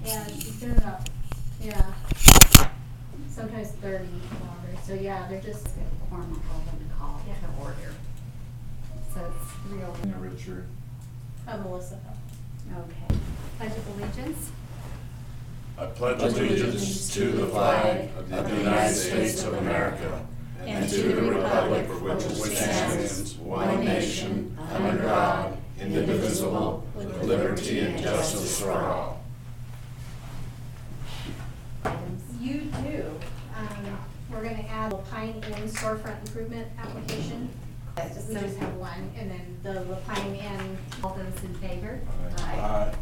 Yeah, she's doing about, yeah, sometimes 30 longer. So yeah, they're just Formal golden call Yeah. to order. So it's real. Richard. Melissa. Okay. Pledge of allegiance. I pledge allegiance to the flag of the United States of America and to the republic for which it stands, one nation, under God, indivisible, with liberty and justice for all. Items. You do. We're going to add a Pine Inn storefront improvement application. We just have one, and then the Pine Inn. All those in favor? Aye.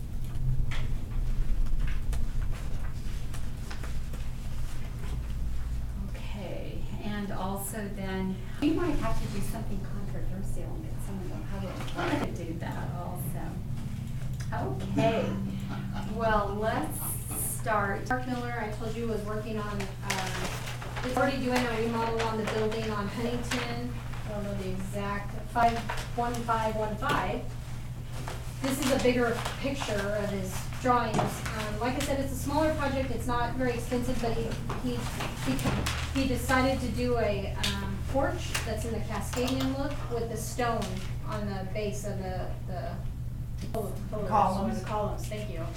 Okay, and also then, we might have to do something controversial and get someone to how to do that also. Okay, well, let's start. Mark Miller, I told you, was working on, he's already doing a remodel on the building on Huntington. I don't know the exact, 51515. This is a bigger picture of his drawings. Like I said, it's a smaller project, it's not very expensive, but he decided to do a porch that's in the Cascadian look with the stone on the base of the Columns. Columns, thank you.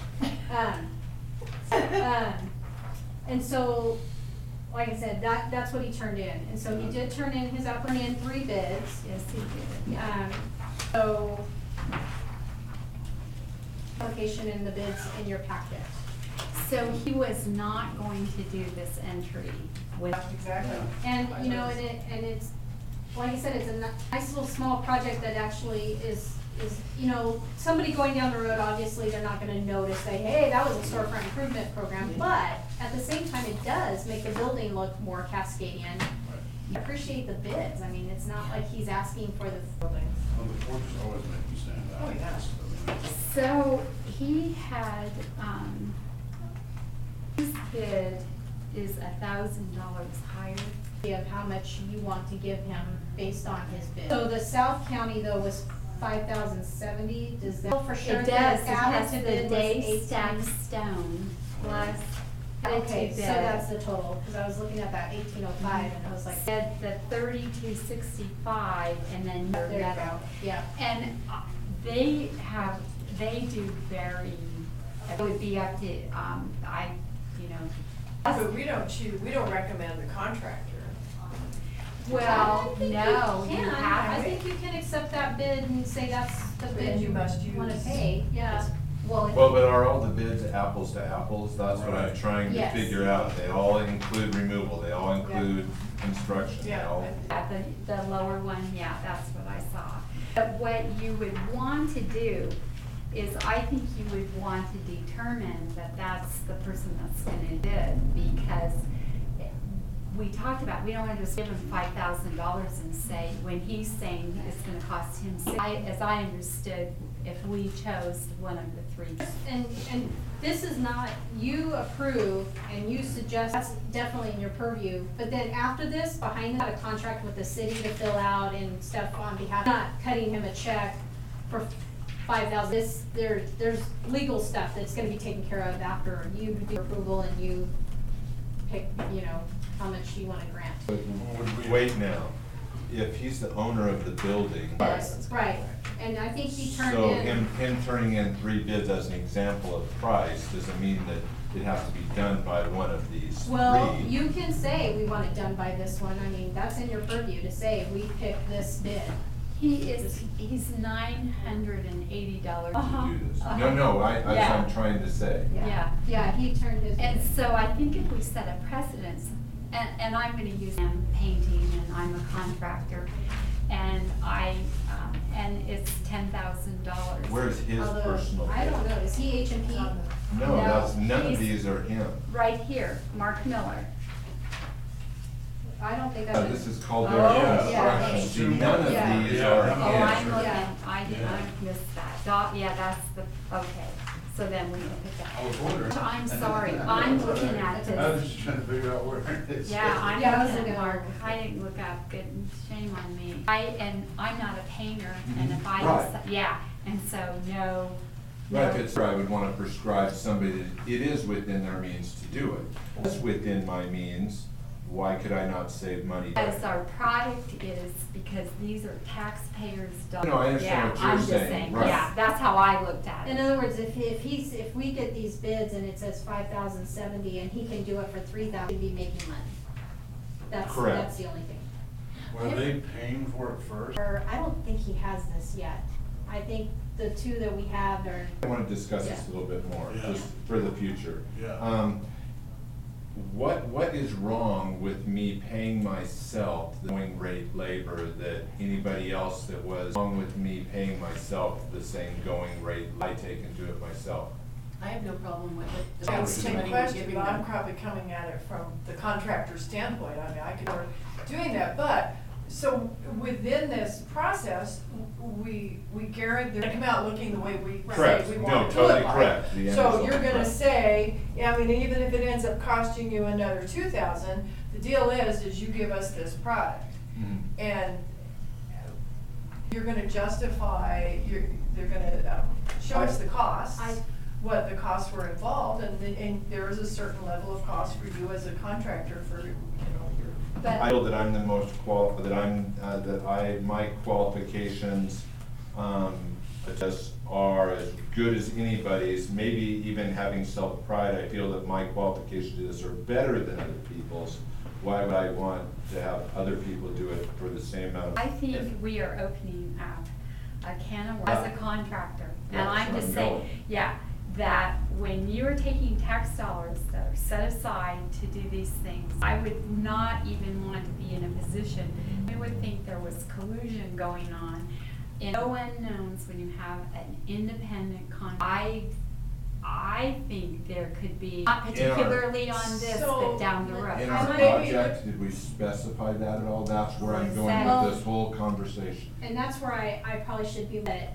And so, like I said, that's what he turned in. And so he did turn in his application, 3 bids. Yes, he did. So, application and the bids in your packet. So he was not going to do this entry with. Exactly. And, you know, and it's, like I said, it's a nice little small project that actually is, you know, somebody going down the road, obviously, they're not gonna notice, say, hey, that was a storefront improvement program, but at the same time, it does make the building look more Cascadian. I appreciate the bids, I mean, it's not like he's asking for the buildings. Well, the porches always make me stand out. Oh, yes. So he had, his bid is $1,000 higher. Of how much you want to give him based on his bid. So the South County, though, was 5,070, does that, for sure? It that does, it added has to the bid was day 18? stacked stone plus added to Okay, bid. so that's the total, because I was looking at that 1805 and I was like, Said the 3265 and then there you metal. go, yeah. And they do very, it would be up to, But we don't recommend the contractor. well, no, you I have, think you can accept that bid and say that's the bid Then you you must wanna use- pay, yeah. Well, but are all the bids apples to apples? That's what I'm Right. trying to Yes. figure out. They all include removal, they all include construction, they all. the lower one, yeah, that's what I saw. But what you would want to do is, I think you would want to determine that that's the person that's gonna bid, because we talked about, we don't wanna just give him $5,000 and say, when he's saying it's gonna cost him as I understood, if we chose one of the 3. And this is not, you approve and you suggest, that's definitely in your purview, but then after this, behind that, a contract with the city to fill out and stuff on behalf, not cutting him a check for 5,000. There's legal stuff that's gonna be taken care of after you do approval and you pick, you know, how much you wanna grant. Wait now, if he's the owner of the building. Yes, right, and I think he turned So in. him turning in 3 bids as an example of price doesn't mean that it has to be done by one of these 3. Well, you can say we want it done by this one, I mean, that's in your purview to say, we pick this bid. He's $980. To do this. No, that's what Yeah. I'm trying to say. Yeah. Yeah, he turned his. And so I think if we set a precedence, and I'm gonna use them painting, and I'm a contractor, and and it's $10,000. Where's his Although, personal bid? I don't know, is he H&P? No, No, none of he's- these are him. Right here, Mark Miller. I don't think Uh, that's. This is called Oh, their yeah. construction. See, none of Yeah. these Yeah. are Oh, I'm him. looking, Yeah. I missed that. Yeah, that's the, okay, so then we look at I was wondering. that. I'm sorry, I'm looking at I was this. just trying to figure out where it is. Yeah, I'm Yeah, I was looking at looking Mark, over. I didn't look up, good, shame on me. And I'm not a painter, and if I, Right. yeah, and so no, Right, if it's, I would wanna prescribe somebody that it is within their means to do it. If it's within my means, why could I not save money? As our product is, because these are taxpayers' dollars. No, I understand what you're Yeah, I'm just saying, saying, right. yeah, that's how I looked at In it. other words, if we get these bids and it says 5,070 and he can do it for 3,000, he'd be making money. Correct. That's the only thing. Were they paying for it first? Or, I don't think he has this yet. I think the two that we have are, I wanna discuss this a Yeah. little bit more, Yeah. just for the future. Yeah. What is wrong with me paying myself the going rate labor that anybody else that was wrong with me paying myself the same going rate I take and do it myself? I have no problem with it. It's That's the the same money we're question, giving but I'm them. probably coming at it from the contractor's standpoint. I mean, I could, we're doing that, but, so within this process, we guarantee, they come out looking the way we say Correct. we No, want to do totally it like. correct. The end So result, you're gonna correct. say, yeah, I mean, even if it ends up costing you another 2,000, the deal is you give us this product. Mhm. And you're gonna justify, they're gonna show us the costs, I- what the costs were involved, and there is a certain level of cost for you as a contractor for, your. but. I feel that I'm the most my qualifications, just are as good as anybody's, maybe even having self-pride, I feel that my qualifications to this are better than other people's. Why would I want to have other people do it for the same amount of? I think we are opening up a can of worms as a contractor. And That's I'm where just I'm saying, going. yeah, that when you're taking tax dollars that are set aside to do these things, I would not even want to be in a position, I would think there was collusion going on. And no one knows when you have an independent I think there could be, not particularly on this, So- but down the road. In So our maybe project, did we specify that at all? That's where I'm going Well- with this whole conversation. And that's where I probably should be, but,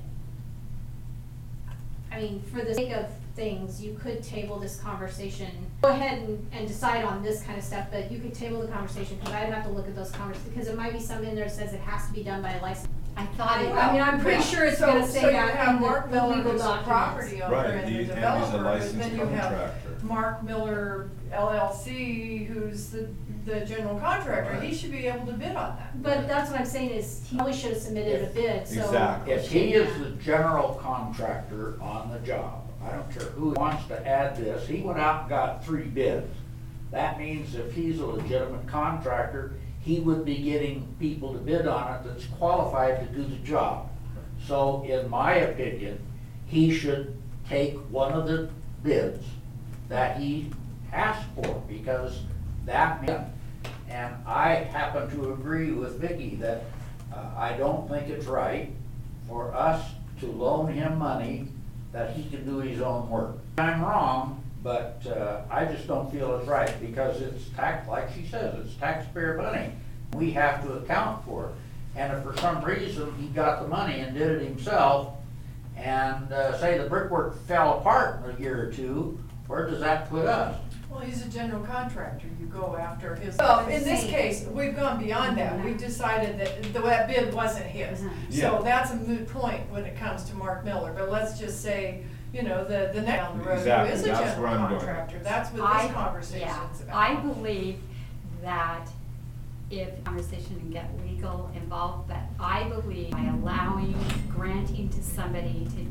I mean, for the sake of things, you could table this conversation. Go ahead and decide on this kind of stuff, but you could table the conversation, because I'd have to look at those conversations, because it might be something in there that says it has to be done by a licensed. I thought it. I mean, I'm pretty sure it's gonna say So you that have in the Mark Miller, legal who's a documents. property owner Right, and and the he's a developer, but licensed then you have contractor. Mark Miller LLC, who's the general contractor, he Right. should be able to bid on that. But that's what I'm saying is, he probably should have submitted a bid, so. Exactly. If he is the general contractor on the job, I don't care who wants to add this, he went out and got 3 bids. That means if he's a legitimate contractor, he would be getting people to bid on it that's qualified to do the job. So in my opinion, he should take one of the bids that he asked for, because that meant, and I happen to agree with Vicki that I don't think it's right for us to loan him money that he can do his own work. I'm wrong, but I just don't feel it's right, because it's tax, like she says, it's taxpayer money. We have to account for it. And if for some reason he got the money and did it himself, and say the brickwork fell apart in a year or two, where does that put us? Well, he's a general contractor, you go after his. Well, in this case, we've gone beyond that, we've decided that that bid wasn't his. So Yeah. that's a moot point when it comes to Mark Miller, but let's just say, the next down the road, who Exactly, is a that's where general I'm going. contractor, that's what I- this conversation's about. I believe that if conversation and get legal involved, that I believe by allowing, granting to somebody to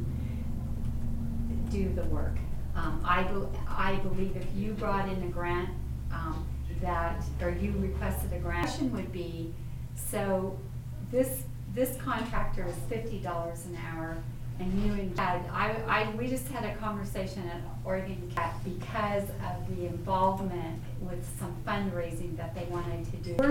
do the work. I believe if you brought in a grant, or you requested a grant, question would be, so this contractor is $50 an hour, and you and Chad, we just had a conversation at Oregon Cat because of the involvement with some fundraising that they wanted to do.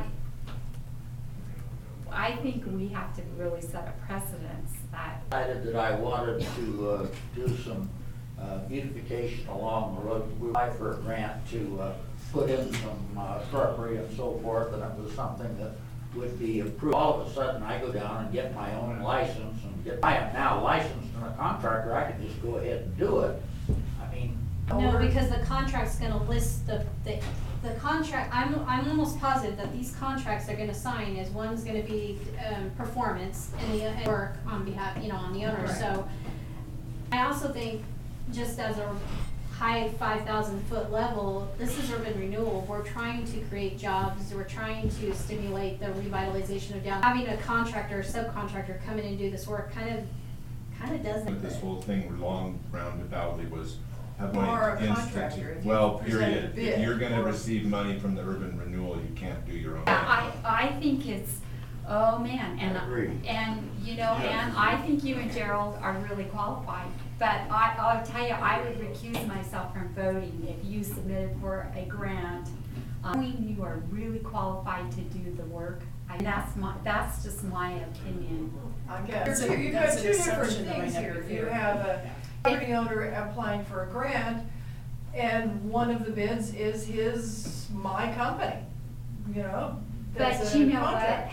I think we have to really set a precedence that. Decided that I wanted to do some beautification along the road. We applied for a grant to put in some shrubbery and so forth, and it was something that would be approved. All of a sudden, I go down and get my own license I am now licensed and a contractor, I can just go ahead and do it. I mean. No, because the contract's gonna list the contract, I'm almost positive that these contracts they're gonna sign is one's gonna be, performance and the work on behalf, on the owner, Right. so. I also think, just as a high 5,000-foot level, this is urban renewal. We're trying to create jobs. We're trying to stimulate the revitalization of downtown. Having a contractor, subcontractor come in and do this work kind of does But this that. whole thing long roundaboutly was have Or money a contractor, institute. if you Well, presented a period. If bid, you're gonna or- receive money from the urban renewal, you can't do your own thing. I think it's, oh man, and, Agreed. and, you know, and I think you and Gerald are really qualified. But I'll tell you, I would recuse myself from voting if you submitted for a grant. Knowing you are really qualified to do the work, that's just my opinion. I guess. That's You've got an two different assumption that things might not here. be You fair. have a property owner applying for a grant, and one of the bids is my company, you know? That's But a you know what, contract.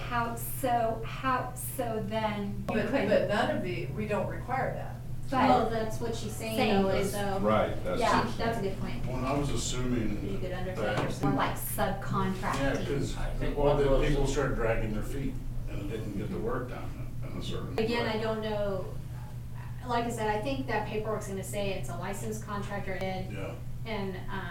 so then you But could, none of we don't require that. Well, but, that's what she's saying Saying though, is- is so. Right, that's. Yeah. That's a good point. Well, I was assuming You could undertake that. yourself. more like Yeah, subcontracting. because, I think well, one of those- people started dragging their feet and didn't get the work done in a certain. Again, I way. don't know, like I said, I think that paperwork's gonna say it's a licensed contractor bid, Yeah. and,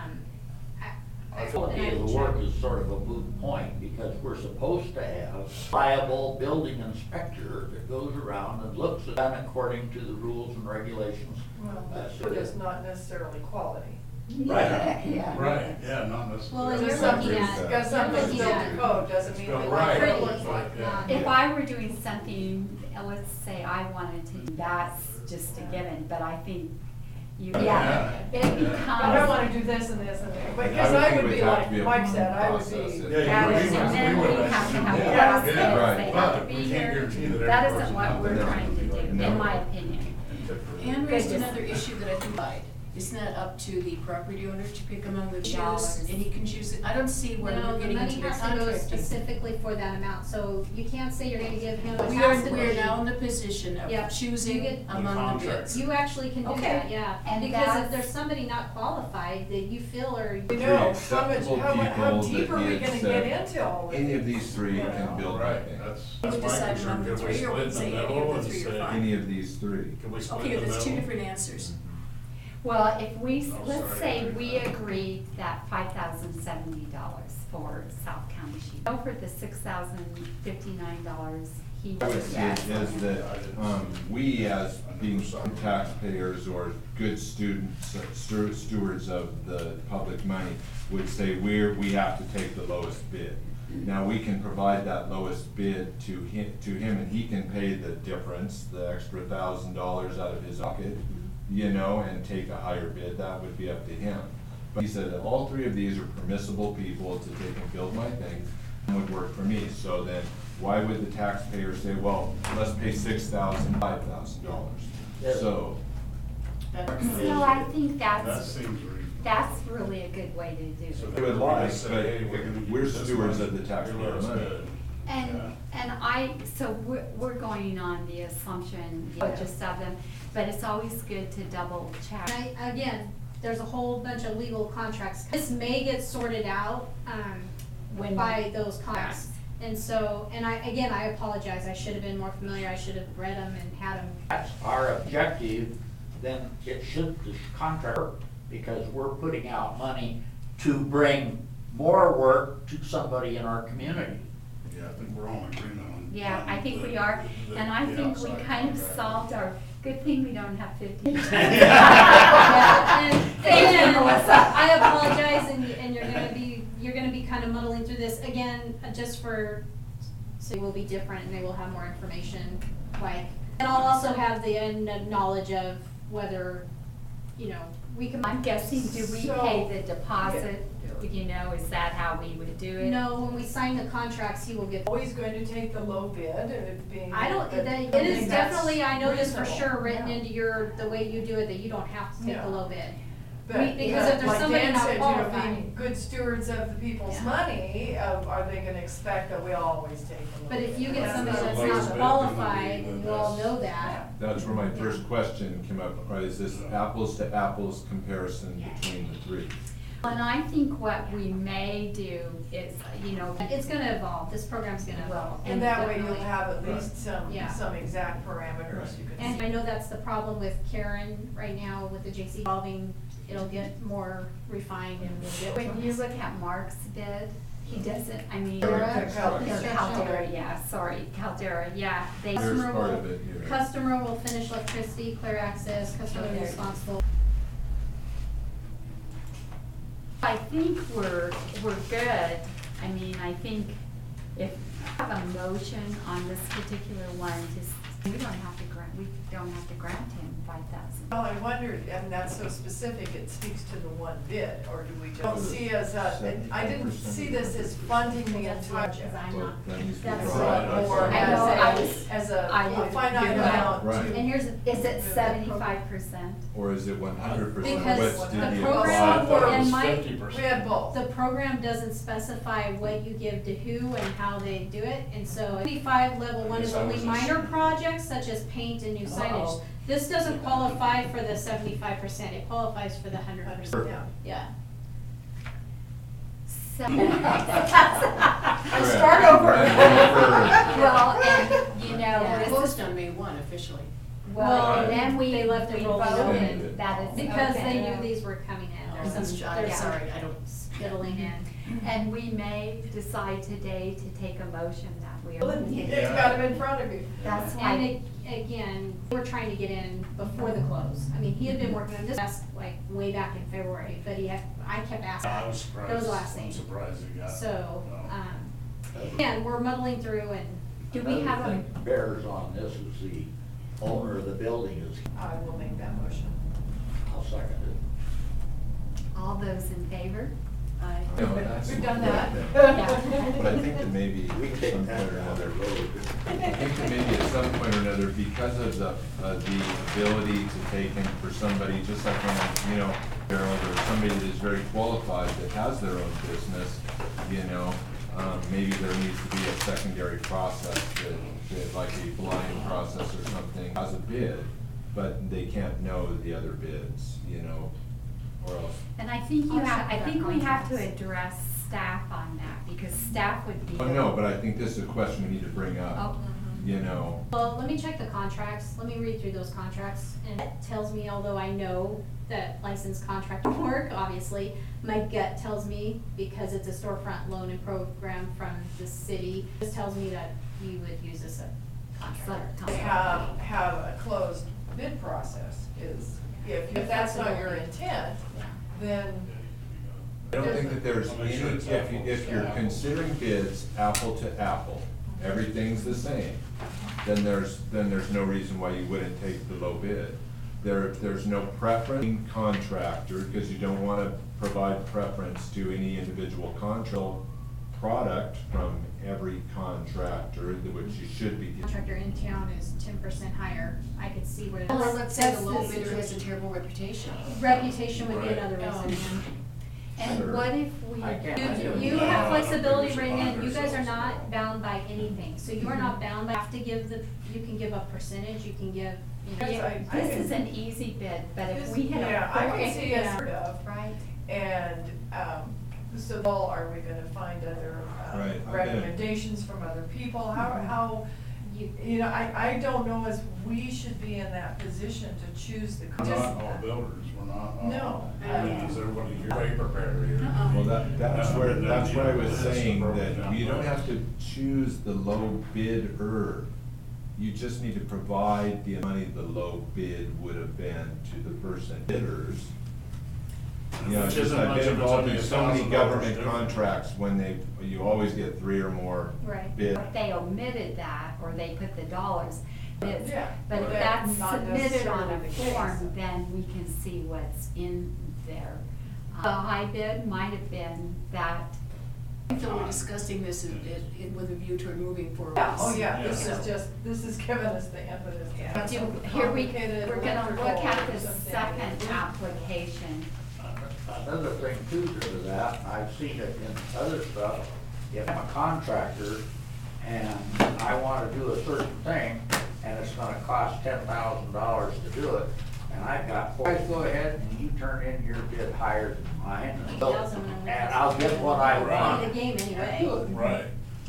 I Quality of the work is sort of a moot point, because we're supposed to have a liable building inspector that goes around and looks at them according to the rules and regulations. Well, That's but it. it's not necessarily quality. Right. Yeah. Right, yeah, not Well, and necessarily. you're Just something, looking at- because something's you're built looking to at- code doesn't mean we Right. like Pretty. what it looks like. Yeah. If I were doing something, let's say I wanted to, that's just a given, but I think you, yeah, it Yeah. becomes. I don't wanna do this and this and that, because I would I think would it be would have like to be a Mike said, I would process. be. Yeah, That you is, would- and then we we would have to have Yeah. process, Yeah, right. they have But to be we can't here. guarantee that That every isn't person what out we're there trying to would be do, like, in no. my opinion. Anne raised Goodness. another issue that I think, isn't that up to the property owner to pick among the Dollars. choose, and he can choose it? I don't see where no, we're the getting money into the has to go contracting. specifically for that amount, so you can't say you're gonna give him, it We has to are be. now in the position Yeah. of You choosing get- among the contract. bids. You actually can do Okay. that, yeah, And because if that's- there's somebody not qualified that you feel or. You Three know, how acceptable how people deep are we that gonna is, get into all this? Any of these three You can know. build my Right, thing. that's We my decide concern, among the could we three, or we split in say the any of middle the and three or say, five? Any of these three. could we split Okay, in the that's two middle? different answers. Well, if we, Oh, let's sorry. say we agreed that $5,070 for South County Sheet. Go for the $6,059, he I would would say yes. is that, we as being taxpayers or good students, stewards of the public money, would say we have to take the lowest bid. Now, we can provide that lowest bid to him, and he can pay the difference, the extra $1,000 out of his pocket, you know, and take a higher bid. That would be up to him. But he said that all three of these are permissible people to take and build my thing, and would work for me. So then, why would the taxpayer say, well, let's pay $6,000, $5,000? So, So I think That that's, seems reasonable. that's really a good way to do So it. they would we like, just say, but hey, we're gonna we're use this stewards money, of the taxpayer your lowest money. bid. So we're going on the assumption, just of them, but it's always good to double check. Again, there's a whole bunch of legal contracts. This may get sorted out, When- by those contracts. And so, and I apologize, I should have been more familiar, I should have read them and had them. That's our objective, then it should, this contract work, because we're putting out money to bring more work to somebody in our community. Yeah, I think we're all in agreement on. Yeah, I think we are, the- and I the think we outside kind of contract. solved our, good thing we don't have 50. Yeah, and Thank you, again, Melissa. I apologize, and you're gonna be kind of muddling through this, again, just for, so it will be different, and they will have more information, like, and I'll also have the knowledge of whether, you know, we can. I'm guessing, do we So- pay the deposit, you know, is that how we would do it? No, when we sign the contracts, he will get. Always going to take the low bid, being. I don't, that- it I is think that's definitely, I know this for reasonable. sure, written Yeah. into the way you do it, that you don't have to take Yeah. the low bid. But, because if there's like somebody Dan not said, you know, qualified. being good stewards of the people's Yeah. money, are they gonna expect that we always take the low But if bid? you get That's somebody not- that's lowest not bid gonna qualified, be and the you all best. know that, that's where my first question came up, right, is this apples to apples comparison between the three? And I think what we may do is, It's gonna evolve, this program's gonna evolve. And that way you'll definitely. have at least Yeah. some exact parameters you can And see. I know that's the problem with Karen right now with the JC evolving, it'll get more refined and we'll get. when you look at Mark's bid, he doesn't, I mean. Caldera? Caldera, yeah, sorry, Caldera, yeah, they. There's Customer part will- of it here. Customer will finish electricity, clear access, customer Okay. responsible. I think we're good. I mean, I think if we have a motion on this particular one, we don't have to grant him 5,000. Well, I wondered, and that's so specific, it speaks to the one bid, or do we don't see as I didn't see this as funding the entire project. Because I'm Well, not, that needs to be that's brought up. Or I know, as I a would finite do that. amount Right. to. and here's, Is it 75%? Or is it 100%? Because What's the the program- deal? and my- We had both. the program doesn't specify what you give to who and how they do it, and so 25 level 1 is only minor projects such as paint and new signage. This doesn't qualify for the 75%, it qualifies for the 100%. Yeah. Yeah. So. I start over. Well, and, It this closed is, on May 1 officially. well, and Right. then They left it rolling voted open. that is Because they okay. knew these were coming in, I'm there's some, sorry, there's some I don't. skittling in. And we may decide today to take a motion that we are. It's got them in front of you. That's And why, again, we're trying to get in before the close. I mean, he had been working on this like way back in February, but I kept asking. I was surprised. That was the last I'm thing. surprised he got. So, no. again, we're muddling through and do we have Another a, thing bears on this is the owner of the building is, I will make that motion. I'll second it. all those in favor? No, that's We've done one that. thing. Yeah. But I think that maybe We at take some that point or down the another, road. I think that maybe at some point or another, because of the ability to take in for somebody, just like when, Harold, or somebody that is very qualified that has their own business, maybe there needs to be a secondary process that like a blind process or something, has a bid, but they can't know the other bids, or else. And I think I'll check I that think we have to contracts. address staff on that, because staff would be. Oh, no, but I think this is a question we need to bring up, Oh, well, let me check the contracts. Let me read through those contracts. And it tells me, although I know that licensed contractor work, obviously, my gut tells me, because it's a storefront loan and program from the city, this tells me that you would use this a contractor. Have a closed bid process is, if that's not your intent, then. I don't think that there's I'll make any, sure it's if you're apples to considering bids apple to apple, everything's the same, then there's no reason why you wouldn't take the low bid. There's no preference contractor, because you don't wanna provide preference to any individual product from every contractor, which you should be. Contractor in town is 10% higher. I could see where Well, that's. let's say the that's low bidder has a terrible reputation. Reputation would be Right. another reason. And Sure. what if we? I can't You, imagine. you No, have I flexibility think we right should now, bind you guys are ourselves. not bound by anything, so you are not bound by, have to give you can give a percentage, you can give, Yes, I This can- is an easy bid, but if we had. Yeah, I can see us heard of, Right. and, so are we gonna find other Right, I bet. recommendations from other people? How, I don't know as we should be in that position to choose the. We're not all builders, we're not all. No. Because everybody, you're paper paper here. Well, that's where I was That's saying broken that down. you don't have to choose the low bidder. You just need to provide the money the low bid would have been to the person bidders. Which isn't I've much been of it's involved only in so many $1,000 government difference. contracts when you always get 3 or more Right. bids. If they omitted that, or they put the dollars, it's, Yeah, but if but that's not submitted on a necessarily the case. form, then we can see what's in there. The high bid might have been that, So we're discussing this with a view toward moving forward. Yeah, oh yeah, Yeah. this is giving us the impetus. Yeah. here we're gonna look at the Complicated second application. Another thing too to that, and I've seen it in other stuff, if I'm a contractor and I wanna do a certain thing, and it's gonna cost $10,000 to do it, and I've got, guys, go ahead and you turn in your bid higher than mine, and I'll get what I The want. game anyway. Right.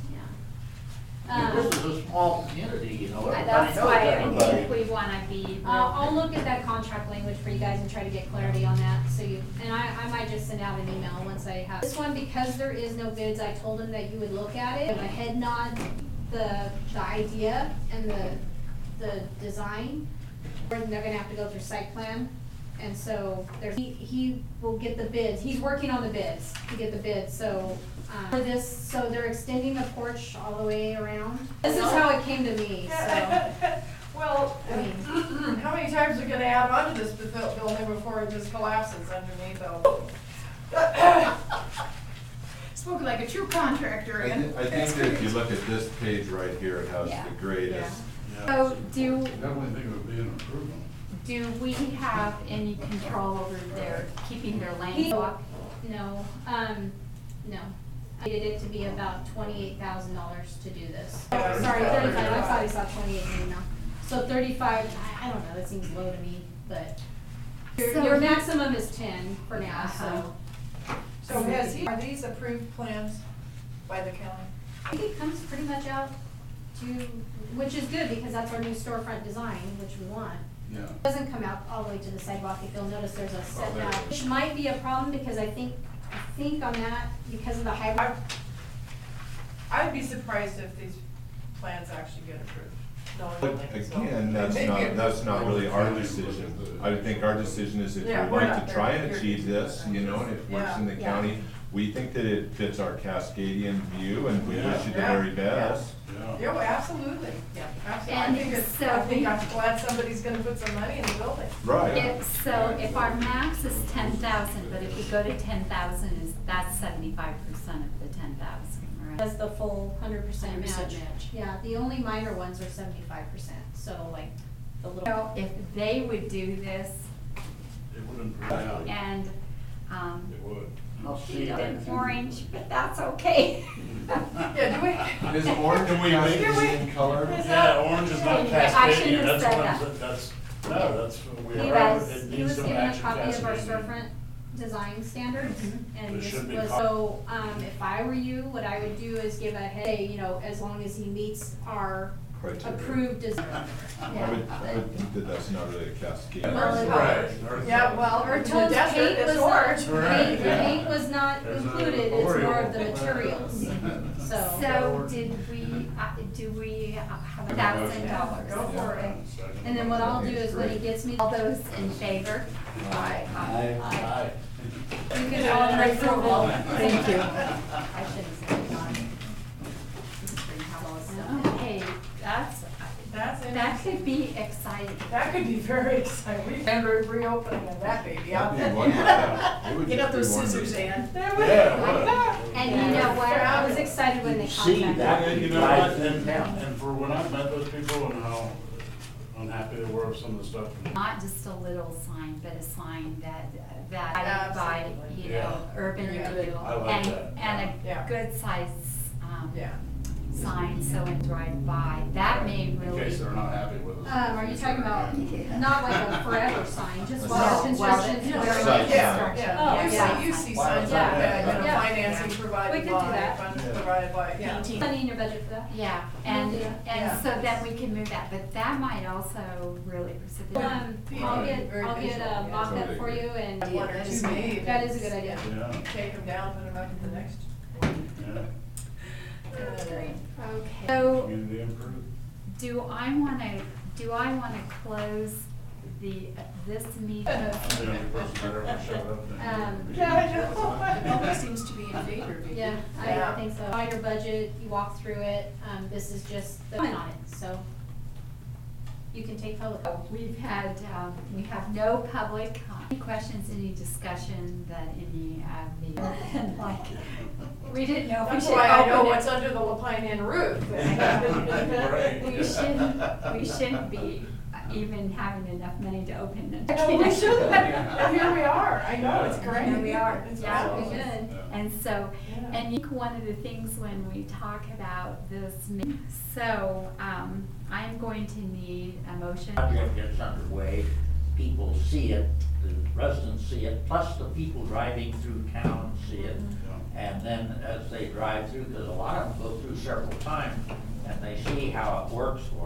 Yeah. This is a small community, you know, everybody That's knows why I everybody. think we wanna be. I'll look at that contract language for you guys and try to get clarity on that, so you, and I might just send out an email once I have. This one, because there is no bids, I told them that you would look at it, give a head nod, the idea and the design, or they're gonna have to go through site plan. And so he will get the bids, he's working on the bids, to get the bids, so, for this, so they're extending the porch all the way around. This is how it came to me, so, Well, I mean, how many times are we gonna add on to this building before it just collapses underneath though? Spoke like a true contractor, I and. think that if you look at this page right here, it has Yeah. the greatest. So do, Definitely think it would be an improvement. do we have any control over their, keeping their lane blocked? no, no. I needed it to be about $28,000 to do this. Yeah. Sorry, 35, I thought I saw 28 in the email. So 35, I don't know, that seems low to me, but So your he- maximum is 10 for now, so. So are these approved plans by the county? I think it comes pretty much out to, which is good because that's our new storefront design, which we want. Yeah. It doesn't come out all the way to the sidewalk, if you'll notice there's a there setback, it is. which might be a problem because I think on that, because of the hybrid. I'd be surprised if these plans actually get approved. knowing the But link, so again, that's not really our decision. I would think our decision is if we'd Yeah, we're like not to try there. and achieve this, you know, and it works in the Yeah. county, we think that it fits our Cascadian view and we wish you the Yeah. very best. Yeah. Yeah, well, absolutely, yeah, absolutely. And so I think we- I'm glad somebody's gonna put some money in the building. Right. If our max is 10,000, but if we go to 10,000, that's 75% of the 10,000, right? That's the full 100% 100% match. match. Yeah, the only minor ones are 75%, so like the little. So if they would do this It would improve. Yeah. and, It would. I'll see paint how it they orange, but that's okay. Yeah, do we? Is orange Can we make Can we- in color? Yeah, orange is not Anyway, I Cascadia, shouldn't have that's said what that. that's what we He are, was, it he needs was to given a match copy of our Cascadia. storefront design standards, and It this should be was, co- so, if I were you, what I would do is give a head, you know, as long as he meets our Criteria. approved design. I would think that that's not really a Cascadian. Well, it's- Right. Yeah, well, Or in the told desert, paint it's was orange. not, Right, paint, yeah. paint was not There's a included, it's more of the Oreo. materials, so. So did we, do we have $1,000? Go for it. And then what I'll do is when he gets me, All those in favor? Aye. Aye. you can all write approval. Thank you. I shouldn't say it on. Have all this stuff. Okay, That's that interesting. could be exciting. That could be very exciting. We can reopening of that baby out That'd be there. wonderful. It would Get just out those be wonderful. scissors, Ann. Yeah, And you know what? I was excited when they See, contacted that me. And you know Right. what, and for when I met those people and how unhappy they were with some of the stuff. Not just a little sign, but a sign that by, Absolutely. you Yeah. know, urban Yeah. renewal. I like that. And Yeah. a good size, Yeah. sign, so when drive by, that may In really. case they're not happy with us. Are you talking about, not like a forever sign, just Well, while construction well, during Site Yeah, sign. yeah. Oh, You yeah. see, you see signs Yeah. like that, you know, Yeah. financing We provided could do by, that. funds Yeah. provided by, yeah. Painting. money in your budget for that. Yeah, and, Yeah. and so that we can move that, but that might also really precipitate. I'll get Very a visual, mock-up for you and One or two made. that is a good idea. Yeah, Take them down, put them up at the next one. yeah, Okay, so community improved. do I wanna close this meeting? I'm the only person that ever showed up. Yeah, I know. Public seems to be in favor, Vicky. Yeah, I Yeah. think so. On your budget, you walk through it, this is just the comment on it, so you can take public. We've had, we have no public, any questions, any discussion that any of the, like, we didn't know if we That's should why I know open what's it. under the Lapine Inn roof. Right. We shouldn't be even having enough money to open it. No, we shouldn't, and here we are, I know, it's great. Here we are. It's Yeah, awesome. we did. And so, Yeah. and I think one of the things when we talk about this, so, I'm going to need a motion. Project gets underway, people see it, the residents see it, plus the people driving through town see it. And then as they drive through, because a lot of them go through several times, and they see how it works for